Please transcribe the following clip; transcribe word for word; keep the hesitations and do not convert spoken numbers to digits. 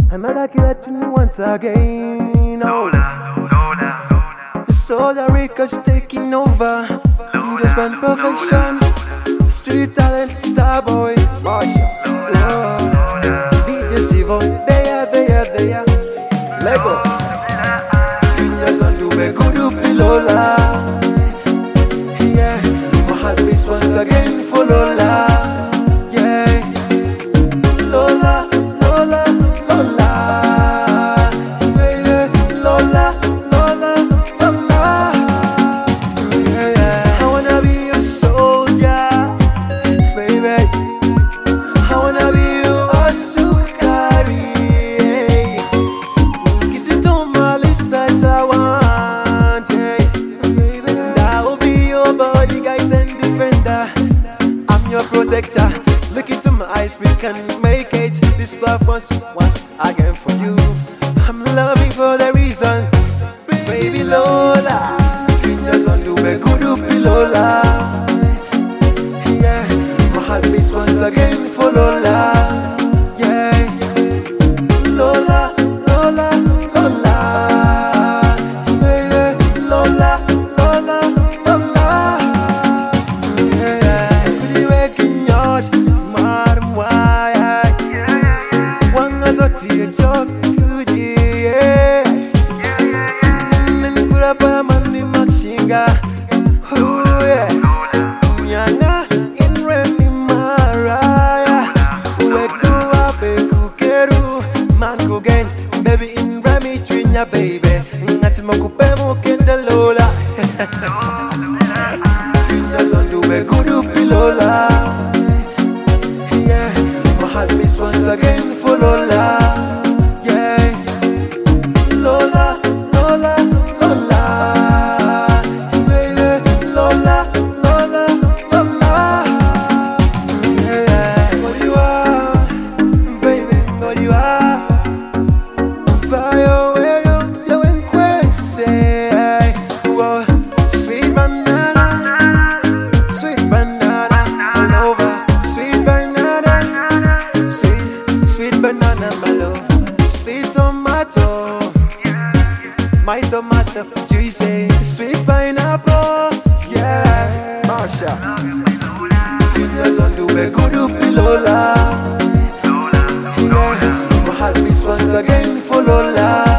Another killer tune once again. Oh, the Solar Records taking over. Just one perfection. Street talent, Starboy, Marshall. Oh, beat the Sivo. They are, they are, they are. Lego. Street on do me kudu pilola. Yeah, my heart beats once again for Lola. Your protector, look into my eyes, we can make it. This love once, once again for you. I'm loving for the reason, baby Lola. Strangers on do me kudu pilola. Yeah, my heart beats once again for Lola. Yeah, Lola, Lola, Lola, baby Lola, Lola, Lola. Tia chok kudi yeah Ninkura para mani makshinga Oh yeah Nyanga inre mi maraya Wektu abe kukeru Man kugen Baby inre mi twinya baby Ngati makupe mukende Lola Twinya zondu be kudu pilola Yeah My heart beats once again for Lola. Banana, my love, sweet tomato, my tomato, juicy, sweet pineapple, yeah, Marsha. Strangers on do me kudu pilola, yeah, my heart beats once again for Lola.